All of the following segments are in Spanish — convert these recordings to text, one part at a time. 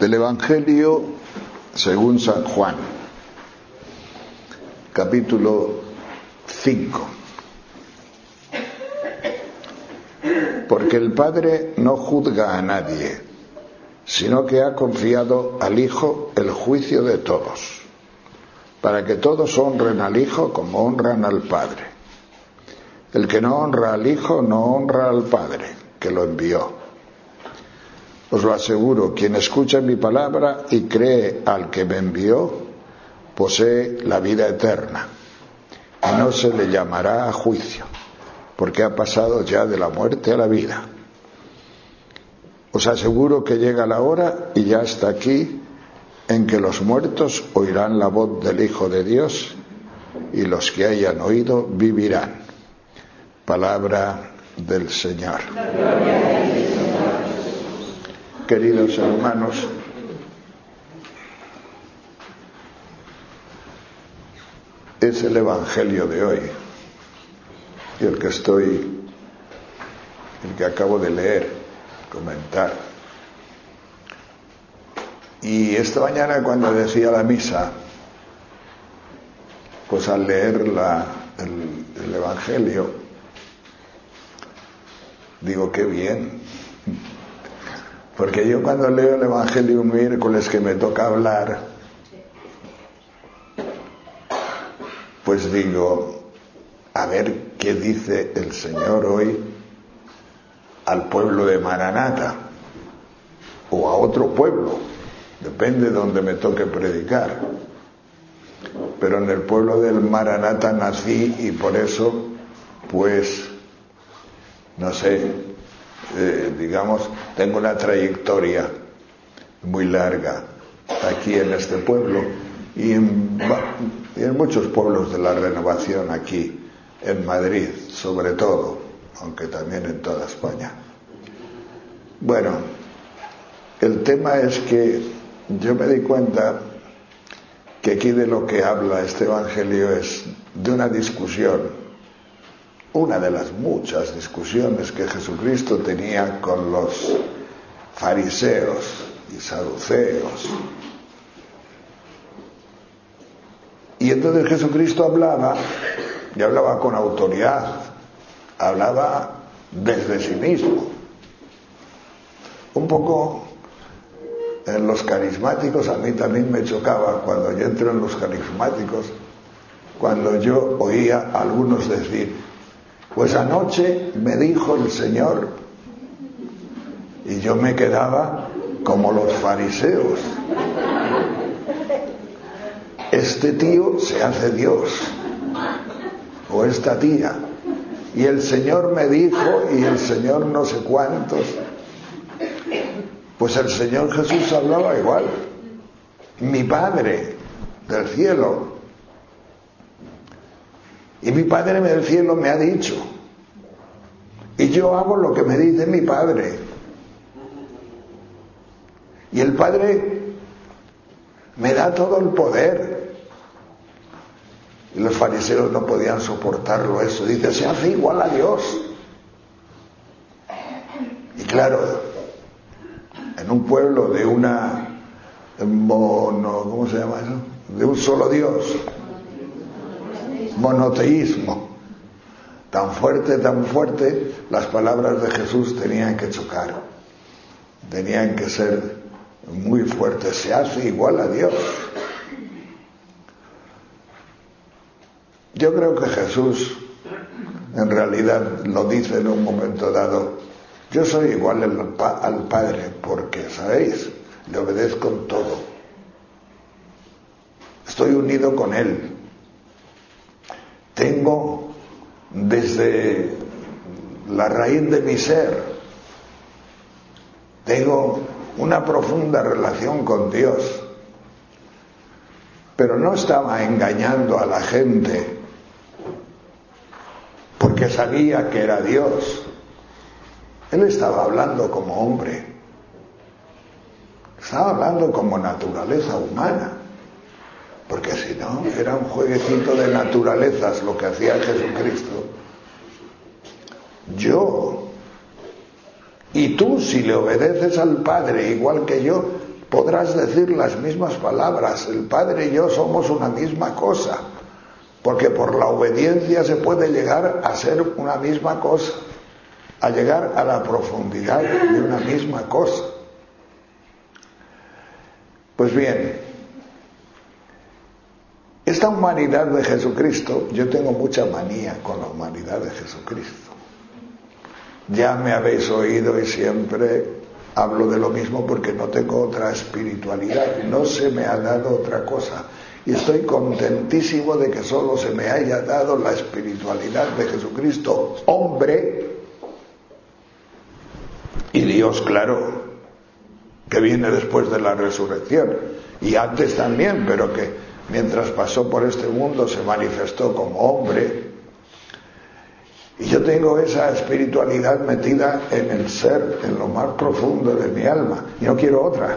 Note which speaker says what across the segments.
Speaker 1: Del Evangelio según San Juan, capítulo 5. Porque el Padre no juzga a nadie, sino que ha confiado al Hijo el juicio de todos, para que todos honren al Hijo como honran al Padre. El que no honra al Hijo no honra al Padre, que lo envió. Os lo aseguro, quien escucha mi palabra y cree al que me envió, posee la vida eterna, y no se le llamará a juicio, porque ha pasado ya de la muerte a la vida. Os aseguro que llega la hora, y ya está aquí, en que los muertos oirán la voz del Hijo de Dios, y los que hayan oído vivirán. Palabra del Señor. Queridos hermanos, es el Evangelio de hoy, y el que acabo de leer, comentar. Y esta mañana, cuando decía la misa, pues al leer el Evangelio, digo, qué bien. Porque yo cuando leo el Evangelio un miércoles que me toca hablar, pues digo, a ver qué dice el Señor hoy al pueblo de Maranata, o a otro pueblo, depende de donde me toque predicar. Pero en el pueblo del Maranata nací y por eso, pues, no sé, digamos, tengo una trayectoria muy larga aquí en este pueblo y en muchos pueblos de la Renovación aquí en Madrid, sobre todo, aunque también en toda España. Bueno, el tema es que yo me di cuenta que aquí de lo que habla este Evangelio es de una discusión, una de las muchas discusiones que Jesucristo tenía con los fariseos y saduceos. Y entonces Jesucristo hablaba, y hablaba con autoridad, hablaba desde sí mismo. Un poco en los carismáticos, a mí también me chocaba cuando yo entré en los carismáticos, cuando yo oía a algunos decir, pues anoche me dijo el Señor, y yo me quedaba como los fariseos. Este tío se hace Dios, o esta tía, y el Señor me dijo, y el Señor no sé cuántos. Pues el Señor Jesús hablaba igual. Mi Padre del cielo. Y mi Padre del cielo me ha dicho, y yo hago lo que me dice mi Padre. Y el Padre me da todo el poder. Y los fariseos no podían soportarlo eso. Dice, se hace igual a Dios. Y claro, en un pueblo de ¿cómo se llama eso? De un solo Dios. Monoteísmo. Tan fuerte, las palabras de Jesús tenían que chocar. Tenían que ser muy fuertes. Se hace igual a Dios. Yo creo que Jesús en realidad lo dice en un momento dado. Yo soy igual al Padre porque, ¿sabéis? Le obedezco en todo. Estoy unido con Él. Tengo desde la raíz de mi ser, tengo una profunda relación con Dios. Pero no estaba engañando a la gente porque sabía que era Dios. Él estaba hablando como hombre. Estaba hablando como naturaleza humana. Porque si no, era un jueguecito de naturalezas lo que hacía Jesucristo. Yo y tú, si le obedeces al Padre igual que yo, podrás decir las mismas palabras. El Padre y yo somos una misma cosa, porque por la obediencia se puede llegar a ser una misma cosa, a llegar a la profundidad de una misma cosa. Pues bien, esta humanidad de Jesucristo, yo tengo mucha manía con la humanidad de Jesucristo. Ya me habéis oído y siempre hablo de lo mismo porque no tengo otra espiritualidad, no se me ha dado otra cosa. Y estoy contentísimo de que solo se me haya dado la espiritualidad de Jesucristo, hombre, y Dios, claro, que viene después de la resurrección, y antes también, pero que mientras pasó por este mundo se manifestó como hombre. Y yo tengo esa espiritualidad metida en el ser, en lo más profundo de mi alma, y no quiero otra.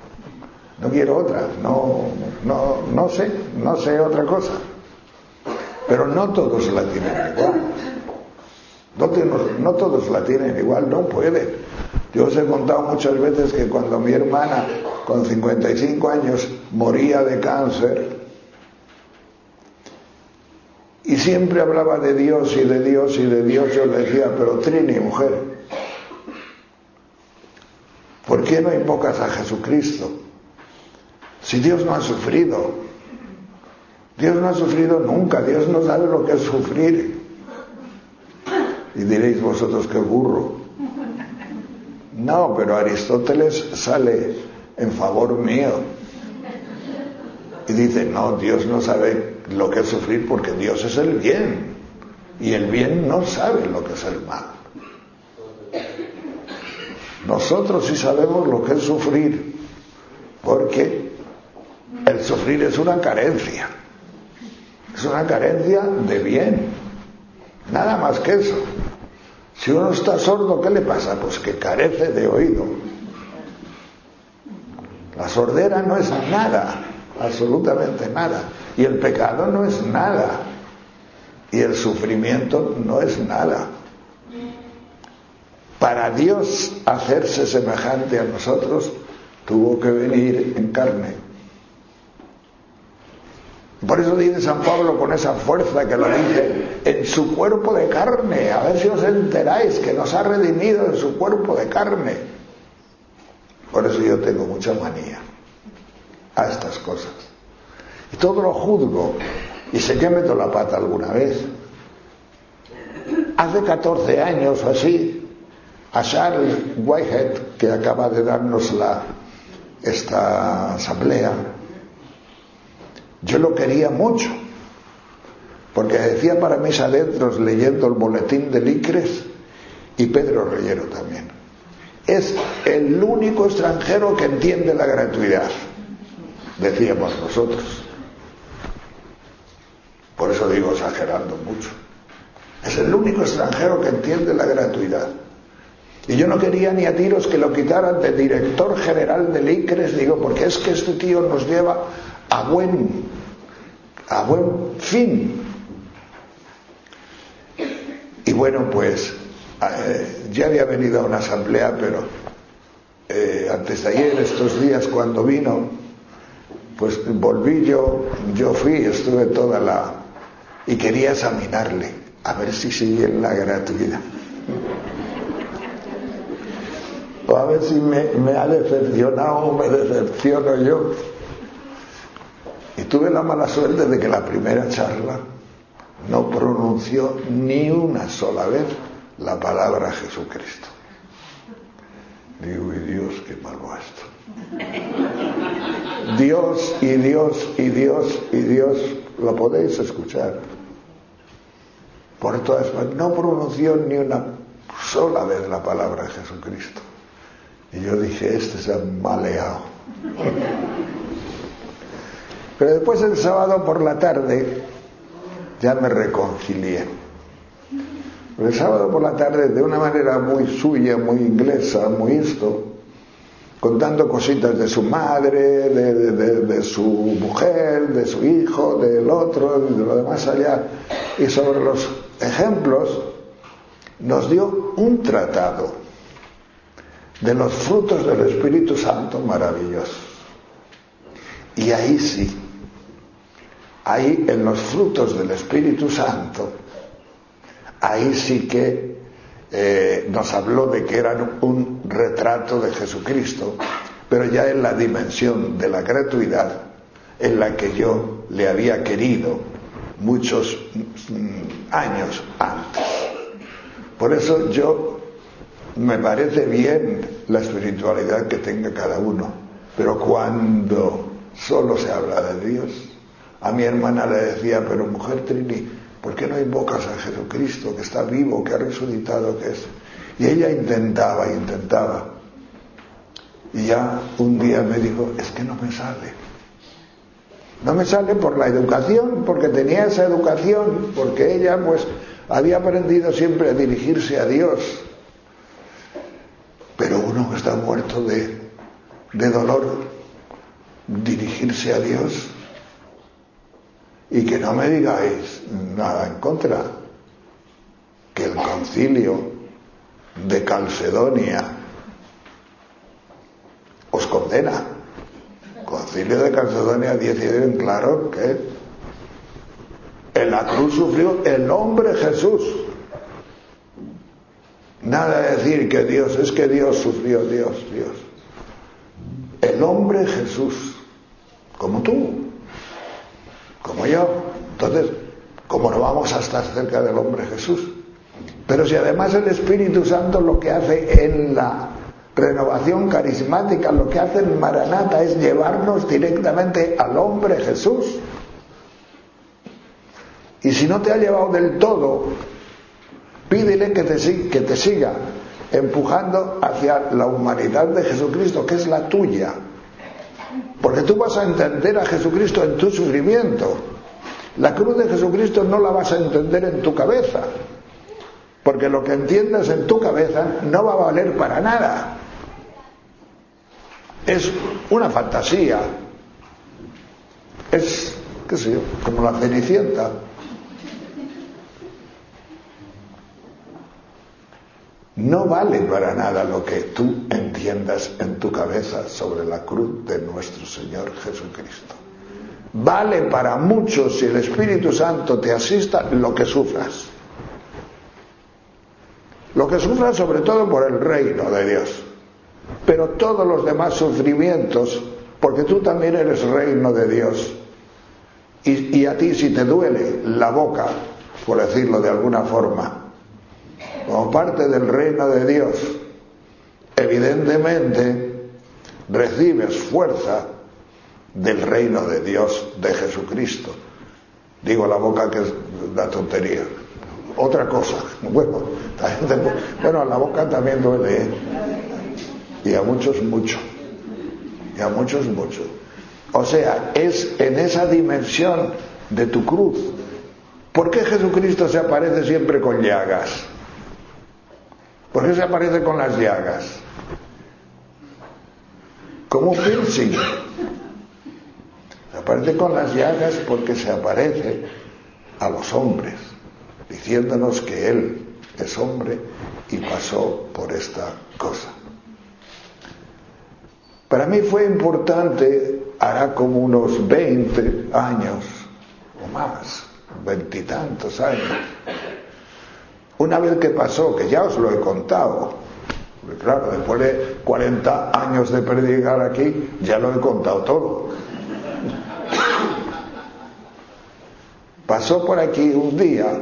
Speaker 1: No sé otra cosa. Pero no todos la tienen igual. No todos la tienen igual, no pueden. Yo os he contado muchas veces que cuando mi hermana, con 55 años, moría de cáncer, y siempre hablaba de Dios y de Dios y de Dios, yo le decía, pero Trini, mujer, ¿por qué no invocas a Jesucristo? Si Dios no ha sufrido. Dios no ha sufrido nunca, Dios no sabe lo que es sufrir. Y diréis vosotros, qué burro. No, pero Aristóteles sale en favor mío. Y dice, no, Dios no sabe lo que es sufrir porque Dios es el bien. Y el bien no sabe lo que es el mal. Nosotros sí sabemos lo que es sufrir, porque el sufrir es una carencia. Es una carencia de bien. Nada más que eso. Si uno está sordo, ¿qué le pasa? Pues que carece de oído. La sordera no es nada, absolutamente nada. Y el pecado no es nada. Y el sufrimiento no es nada. Para Dios hacerse semejante a nosotros, tuvo que venir en carne. Por eso dice San Pablo con esa fuerza que lo dice, en su cuerpo de carne. A ver si os enteráis que nos ha redimido en su cuerpo de carne. Por eso yo tengo mucha manía a estas cosas. Y todo lo juzgo. Y sé que meto la pata alguna vez. Hace 14 años o así, a Charles Whitehead, que acaba de darnos esta asamblea, yo lo quería mucho, porque decía para mis adentros, leyendo el boletín de Licres, y Pedro Reyero también, es el único extranjero que entiende la gratuidad, decíamos nosotros. Por eso digo exagerando mucho. Es el único extranjero que entiende la gratuidad. Y yo no quería ni a tiros que lo quitaran de director general de Licres, digo, porque es que este tío nos lleva a buen fin. Y bueno, pues ya había venido a una asamblea, pero antes de ayer, estos días cuando vino, pues volví yo fui, estuve y quería examinarle, a ver si sigue en la gratuidad. O a ver si me ha decepcionado o me decepciono yo. Y tuve la mala suerte de que la primera charla no pronunció ni una sola vez la palabra Jesucristo. Digo, y Dios, qué malo esto. Dios y Dios y Dios y Dios, lo podéis escuchar por todas partes. No pronunció ni una sola vez la palabra Jesucristo. Y yo dije, este se ha maleado. Pero después el sábado por la tarde ya me reconcilié. El sábado por la tarde, de una manera muy suya, muy inglesa, muy contando cositas de su madre, de su mujer, de su hijo, del otro, y de lo demás allá, y sobre los ejemplos, nos dio un tratado de los frutos del Espíritu Santo maravillosos. Y ahí sí, ahí en los frutos del Espíritu Santo, ahí sí que nos habló de que eran un retrato de Jesucristo, pero ya en la dimensión de la gratuidad en la que yo le había querido muchos años antes. Por eso me parece bien la espiritualidad que tenga cada uno, pero cuando solo se habla de Dios, a mi hermana le decía, pero mujer Trini, ¿por qué no invocas a Jesucristo, que está vivo, que ha resucitado, que es? Y ella intentaba, y ya un día me dijo, es que no me sale. No me sale por la educación, porque tenía esa educación, porque ella pues había aprendido siempre a dirigirse a Dios. Pero uno que está muerto de dolor, dirigirse a Dios, y que no me digáis nada en contra, que el concilio de Calcedonia os condena. Concilio de Calcedonia 19, claro que en la cruz sufrió el hombre Jesús. Nada de decir que Dios, es que Dios sufrió, Dios. El hombre Jesús, como tú, como yo. Entonces, ¿cómo no vamos a estar cerca del hombre Jesús? Pero si además el Espíritu Santo lo que hace en la renovación carismática, lo que hace en Maranata es llevarnos directamente al hombre Jesús. Y si no te ha llevado del todo, pídele que te siga empujando hacia la humanidad de Jesucristo, que es la tuya. Porque tú vas a entender a Jesucristo en tu sufrimiento. La cruz de Jesucristo no la vas a entender en tu cabeza, porque lo que entiendas en tu cabeza no va a valer para nada. Es una fantasía. Es, qué sé yo, como la Cenicienta. No vale para nada lo que tú entiendas en tu cabeza sobre la cruz de nuestro Señor Jesucristo. Vale para mucho, si el Espíritu Santo te asista, lo que sufras. Lo que sufras sobre todo por el reino de Dios. Pero todos los demás sufrimientos, porque tú también eres reino de Dios. Y a ti, si te duele la boca, por decirlo de alguna forma, como parte del reino de Dios, evidentemente recibes fuerza del reino de Dios, de Jesucristo. Digo la boca, que es una tontería. Otra cosa, bueno, a la boca también duele, ¿eh? Y a muchos mucho. O sea, es en esa dimensión de tu cruz. ¿Por qué Jesucristo se aparece siempre con llagas? ¿Por qué se aparece con las llagas? Como un piercing. Se aparece con las llagas porque se aparece a los hombres, diciéndonos que Él es hombre y pasó por esta cosa. Para mí fue importante, hará como unos 20 años o más, 20 y tantos años, una vez que pasó, que ya os lo he contado, porque claro, después de 40 años de predicar aquí, ya lo he contado todo. Pasó por aquí un día,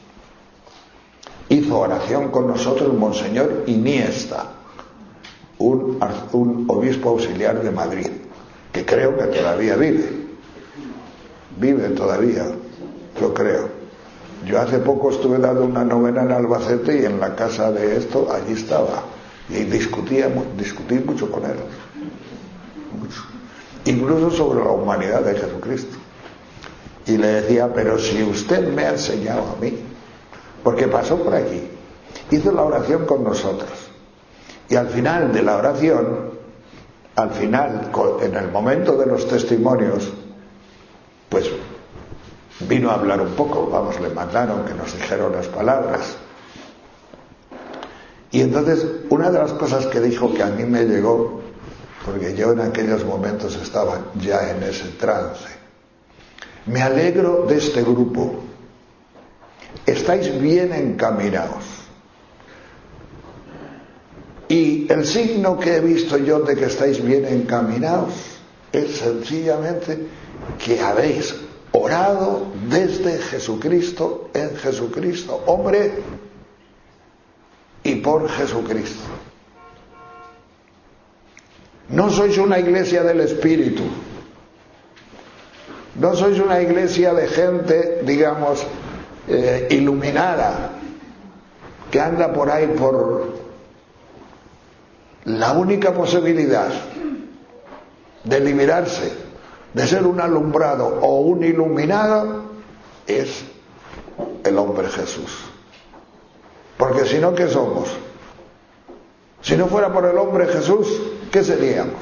Speaker 1: hizo oración con nosotros Monseñor Iniesta, un obispo auxiliar de Madrid, que creo que todavía vive todavía, yo creo. Yo hace poco estuve dando una novena en Albacete y en la casa de esto, allí estaba, y discutí mucho con él, mucho, incluso sobre la humanidad de Jesucristo. Y le decía, pero si usted me ha enseñado a mí, porque pasó por aquí, hizo la oración con nosotros, y al final de la oración, en el momento de los testimonios, pues vino a hablar un poco, le mandaron que nos dijeron las palabras. Y entonces una de las cosas que dijo que a mí me llegó, porque yo en aquellos momentos estaba ya en ese trance: me alegro de este grupo, estáis bien encaminados. Y el signo que he visto yo de que estáis bien encaminados es sencillamente que habéis orado desde Jesucristo, en Jesucristo, hombre, y por Jesucristo. No sois una iglesia del Espíritu, no sois una iglesia de gente, digamos, iluminada, que anda por ahí por la única posibilidad de liberarse de ser un alumbrado o un iluminado es el hombre Jesús. Porque si no, ¿qué somos? Si no fuera por el hombre Jesús, ¿qué seríamos?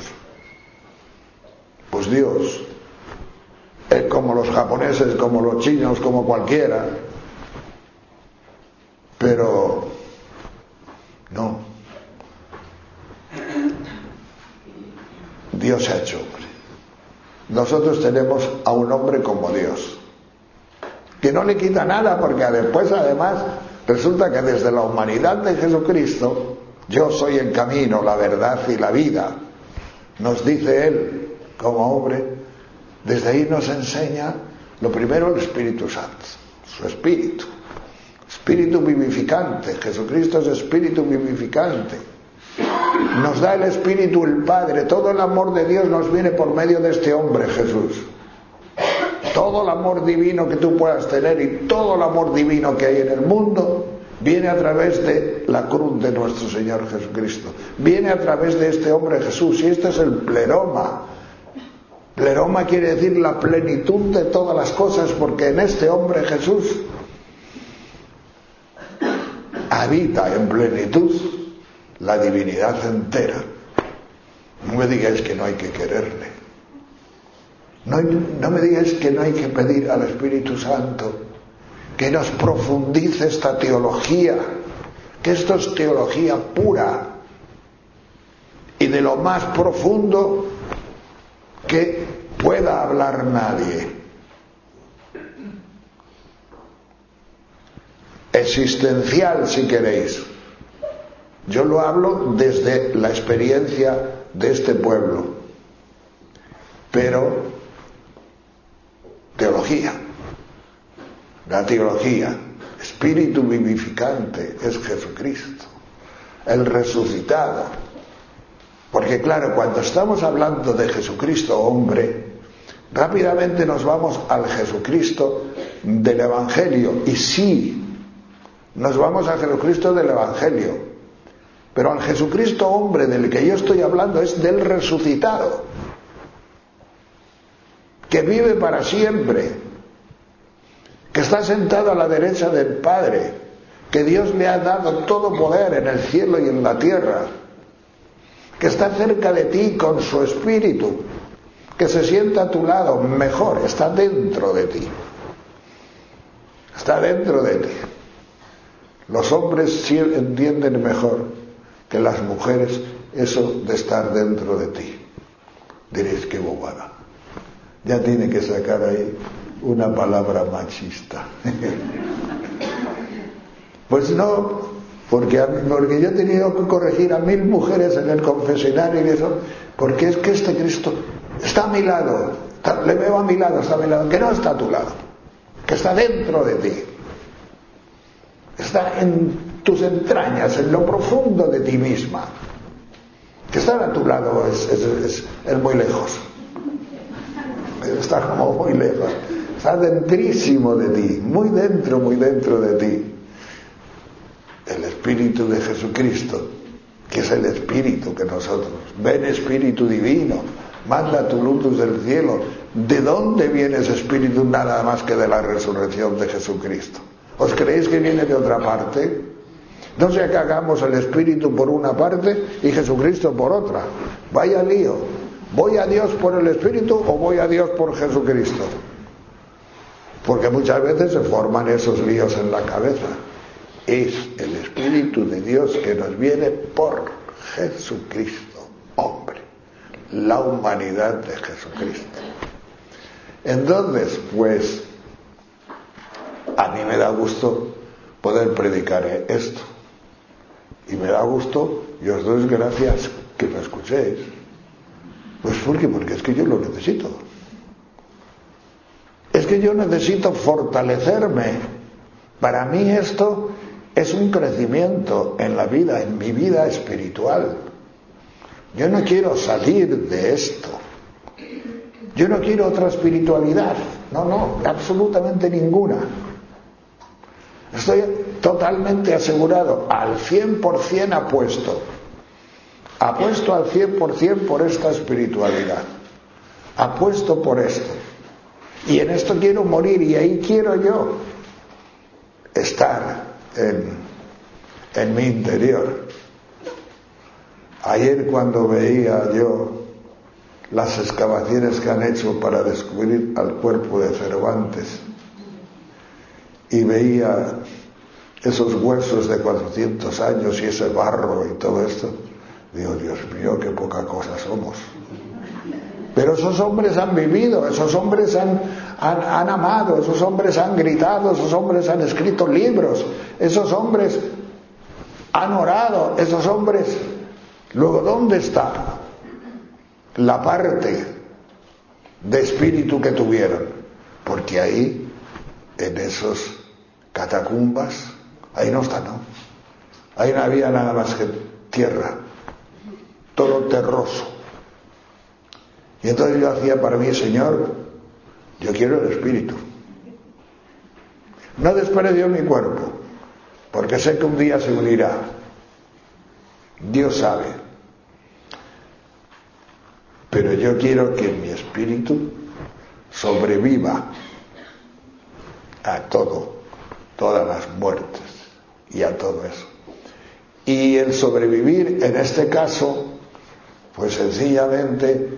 Speaker 1: Pues Dios, como los japoneses, como los chinos, como cualquiera. Pero no. Dios se ha hecho hombre. Nosotros tenemos a un hombre como Dios, que no le quita nada, porque después además resulta que desde la humanidad de Jesucristo, yo soy el camino, la verdad y la vida, nos dice Él como hombre. Desde ahí nos enseña lo primero el Espíritu Santo, su Espíritu, Espíritu vivificante. Jesucristo es Espíritu vivificante. Nos da el Espíritu el Padre. Todo el amor de Dios nos viene por medio de este hombre Jesús. Todo el amor divino que tú puedas tener y todo el amor divino que hay en el mundo viene a través de la cruz de nuestro Señor Jesucristo. Viene a través de este hombre Jesús. Y este es el pleroma. Pleroma quiere decir la plenitud de todas las cosas, porque en este hombre Jesús habita en plenitud la divinidad entera. No me digáis que no hay que quererle. No me digáis que no hay que pedir al Espíritu Santo que nos profundice esta teología, que esto es teología pura y de lo más profundo que pueda hablar nadie. Existencial, si queréis. Yo lo hablo desde la experiencia de este pueblo, pero teología, la teología, espíritu vivificante es Jesucristo, el resucitado. Porque claro, cuando estamos hablando de Jesucristo hombre, rápidamente nos vamos al Jesucristo del Evangelio, y sí, nos vamos al Jesucristo del Evangelio. Pero al Jesucristo hombre del que yo estoy hablando es del resucitado, que vive para siempre, que está sentado a la derecha del Padre, que Dios le ha dado todo poder en el cielo y en la tierra, que está cerca de ti con su espíritu, que se sienta a tu lado, mejor, está dentro de ti. Está dentro de ti. Los hombres sí entienden mejor que las mujeres eso de estar dentro de ti. Diréis, qué bobada. Ya tiene que sacar ahí una palabra machista. Pues no, porque yo he tenido que corregir a 1000 mujeres en el confesionario y eso, porque es que este Cristo está a mi lado, le veo a mi lado, está a mi lado, que no está a tu lado, que está dentro de ti, está en tus entrañas, en lo profundo de ti misma. Que estar a tu lado es muy lejos, está como muy lejos, está dentrísimo de ti, muy dentro de ti. El Espíritu de Jesucristo, que es el Espíritu que nosotros, ven Espíritu Divino, manda tu luz del cielo. ¿De dónde viene ese Espíritu? Nada más que de la resurrección de Jesucristo. ¿Os creéis que viene de otra parte? No sea que hagamos el Espíritu por una parte y Jesucristo por otra. Vaya lío. ¿Voy a Dios por el Espíritu o voy a Dios por Jesucristo? Porque muchas veces se forman esos líos en la cabeza. es el Espíritu de Dios que nos viene por Jesucristo, hombre, la humanidad de Jesucristo. Entonces, pues, a mí me da gusto poder predicar esto. Y me da gusto, y os doy gracias que me escuchéis. Pues porque es que yo lo necesito. Es que yo necesito fortalecerme. Para mí esto es un crecimiento en la vida, en mi vida espiritual. Yo no quiero salir de esto. Yo no quiero otra espiritualidad. No, absolutamente ninguna. Estoy totalmente asegurado, al 100% apuesto al 100% por esta espiritualidad. Apuesto por esto. Y en esto quiero morir, y ahí quiero yo estar en mi interior. Ayer, cuando veía yo las excavaciones que han hecho para descubrir al cuerpo de Cervantes, y veía esos huesos de 400 años y ese barro y todo esto, digo, Dios mío, qué poca cosa somos. Pero esos hombres han vivido, esos hombres han amado, esos hombres han gritado, esos hombres han escrito libros, esos hombres han orado, esos hombres... Luego, ¿dónde está la parte de espíritu que tuvieron? Porque ahí, en esos catacumbas, ahí no está, ¿no? Ahí no había nada más que tierra, todo terroso. Y entonces yo hacía para mí, Señor, yo quiero el espíritu. No desprecio mi cuerpo, porque sé que un día se unirá. Dios sabe. Pero yo quiero que mi espíritu sobreviva a todo, todas las muertes y a todo eso. Y el sobrevivir, en este caso, pues sencillamente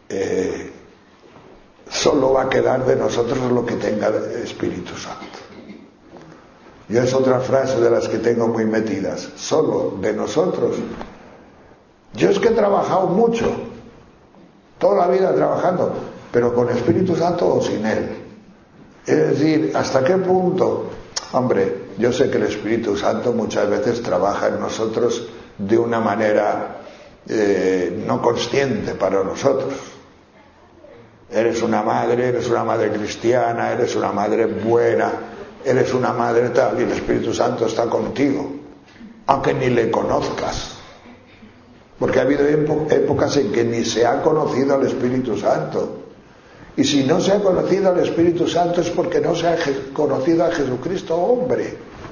Speaker 1: solo va a quedar de nosotros lo que tenga el Espíritu Santo. Yo es otra frase de las que tengo muy metidas. Solo de nosotros. Yo es que he trabajado mucho, toda la vida trabajando, pero con Espíritu Santo o sin él. Es decir, ¿hasta qué punto? Hombre, yo sé que el Espíritu Santo muchas veces trabaja en nosotros de una manera no consciente para nosotros. Eres una madre cristiana, eres una madre buena, eres una madre tal, y el Espíritu Santo está contigo, aunque ni le conozcas. Porque ha habido épocas en que ni se ha conocido al Espíritu Santo. Y si no se ha conocido al Espíritu Santo es porque no se ha conocido a Jesucristo, hombre.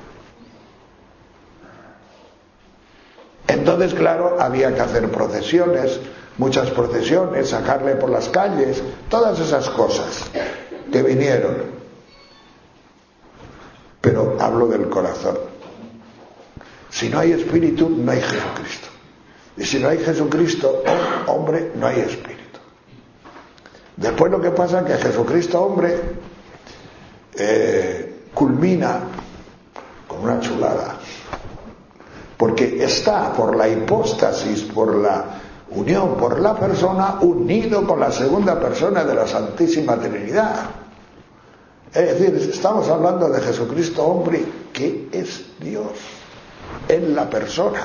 Speaker 1: Entonces, claro, había que hacer procesiones, muchas procesiones, sacarle por las calles, todas esas cosas que vinieron. Pero hablo del corazón. Si no hay Espíritu, no hay Jesucristo. Y si no hay Jesucristo, hombre, no hay Espíritu. Después lo que pasa es que Jesucristo, hombre, culmina con una chulada. Porque está por la hipóstasis, por la unión, por la persona, unido con la segunda persona de la Santísima Trinidad. Es decir, estamos hablando de Jesucristo, hombre, que es Dios en la persona,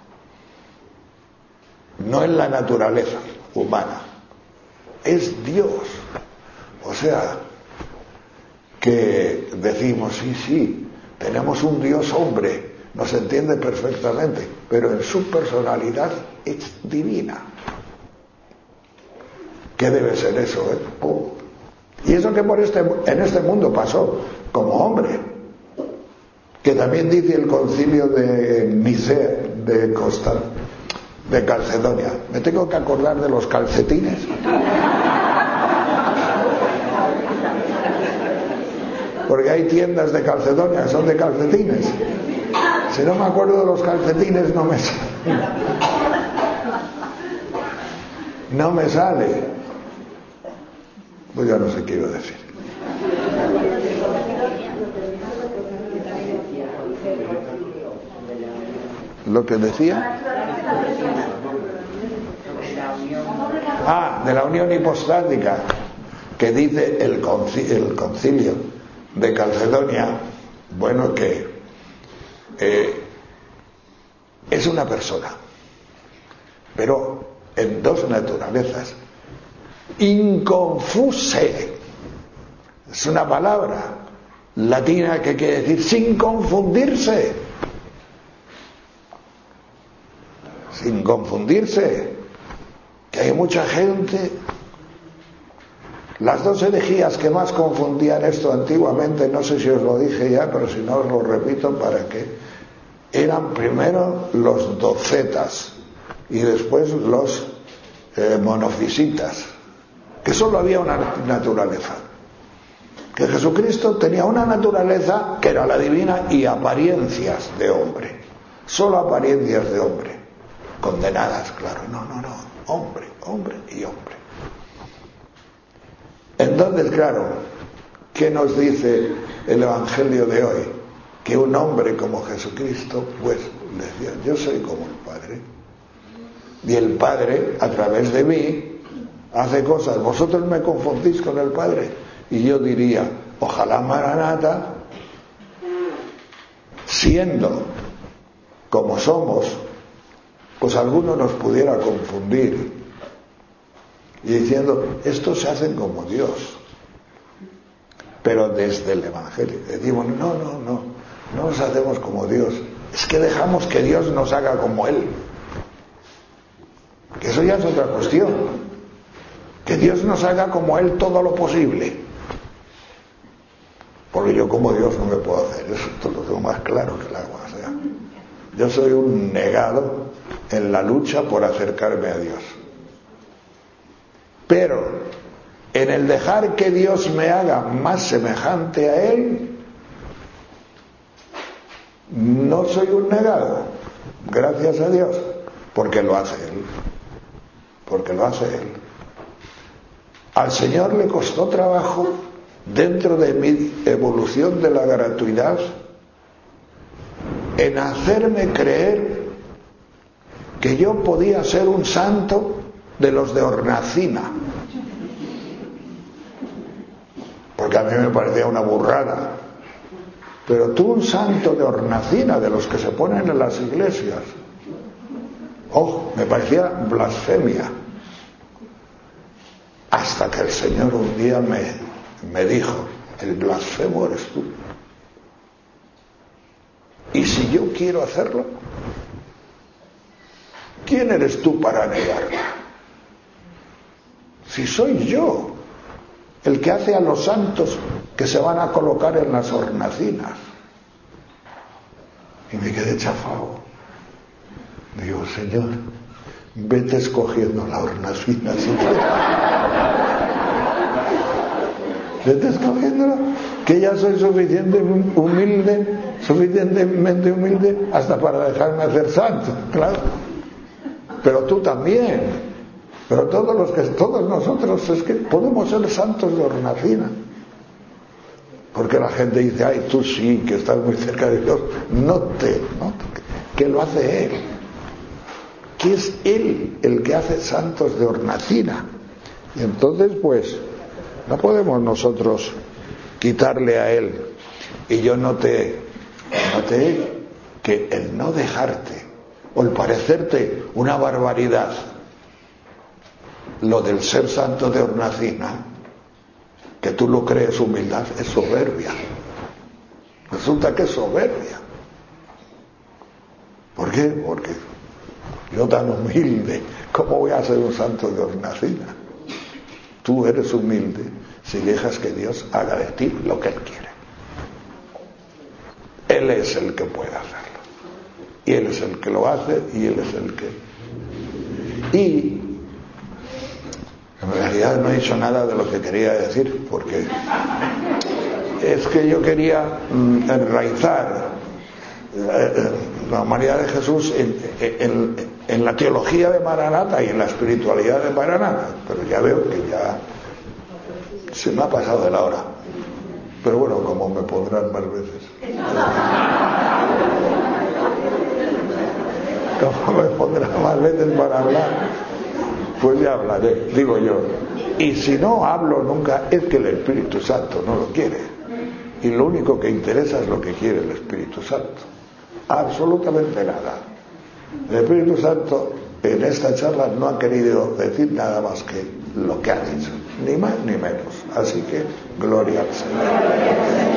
Speaker 1: no en la naturaleza humana. Es Dios. O sea, que decimos, sí, tenemos un Dios hombre, nos entiende perfectamente, pero en su personalidad es divina. ¿Qué debe ser eso, Y eso que en este mundo pasó como hombre, que también dice el concilio de Nicea, de Calcedonia. Me tengo que acordar de los calcetines. Porque hay tiendas de Calcedonia que son de calcetines. Si no me acuerdo de los calcetines, no me sale. Pues ya no sé qué quiero decir. lo que decía. De la unión hipostática, que dice el concilio de Calcedonia, bueno, que es una persona, pero en dos naturalezas, inconfuse, es una palabra latina que quiere decir sin confundirse, que hay mucha gente. Las dos herejías que más confundían esto antiguamente, no sé si os lo dije ya, pero si no os lo repito para que, eran primero los docetas y después los monofisitas, que solo había una naturaleza, que Jesucristo tenía una naturaleza que era la divina y apariencias de hombre, solo apariencias de hombre, condenadas, claro, no, hombre y hombre. Entonces, claro, ¿qué nos dice el Evangelio de hoy? Que un hombre como Jesucristo, pues, decía, yo soy como el Padre, y el Padre, a través de mí, hace cosas. Vosotros me confundís con el Padre, y yo diría, ojalá Maranata, siendo como somos, pues alguno nos pudiera confundir, y diciendo, estos se hacen como Dios. Pero desde el Evangelio decimos, no nos hacemos como Dios, es que dejamos que Dios nos haga como Él. Que eso ya es otra cuestión. Que Dios nos haga como Él todo lo posible. Porque yo como Dios no me puedo hacer eso, esto lo tengo más claro que el agua. O sea, yo soy un negado en la lucha por acercarme a Dios. Pero en el dejar que Dios me haga más semejante a Él, no soy un negado, gracias a Dios, porque lo hace Él. Al Señor le costó trabajo, dentro de mi evolución de la gratuidad, en hacerme creer que yo podía ser un santo de los de hornacina, porque a mí me parecía una burrada, pero tú un santo de hornacina, de los que se ponen en las iglesias, me parecía blasfemia, hasta que el Señor un día me dijo, el blasfemo eres tú, y si yo quiero hacerlo, ¿quién eres tú para negarlo? Si soy yo el que hace a los santos que se van a colocar en las hornacinas. Y me quedé chafado. Digo, Señor, vete escogiendo la hornacina. Vete escogiéndola, que ya soy suficientemente humilde hasta para dejarme hacer santo, claro. Pero tú también. Pero todos nosotros es que podemos ser santos de hornacina. Porque la gente dice, ay, tú sí, que estás muy cerca de Dios. Que lo hace Él. Que es Él el que hace santos de hornacina. Y entonces, pues, no podemos nosotros quitarle a Él. Y yo noté que el no dejarte, o el parecerte una barbaridad, lo del ser santo de hornacina, que tú lo crees humildad, es soberbia. Resulta que es soberbia. ¿Por qué? Porque yo tan humilde, ¿cómo voy a ser un santo de hornacina? Tú eres humilde si dejas que Dios haga de ti lo que Él quiere. Él es el que puede hacerlo. Y Él es el que lo hace, y Él es el que... Y en realidad no he dicho nada de lo que quería decir, porque es que yo quería enraizar la humanidad de Jesús en la teología de Maranata y en la espiritualidad de Maranata, pero ya veo que ya se me ha pasado de la hora. Pero bueno, como me pondrán más veces. como me pondrá más veces para hablar, pues ya hablaré, digo yo. Y si no hablo nunca, es que el Espíritu Santo no lo quiere. Y lo único que interesa es lo que quiere el Espíritu Santo. Absolutamente nada. El Espíritu Santo en esta charla no ha querido decir nada más que lo que ha dicho, ni más ni menos. Así que gloria al Señor.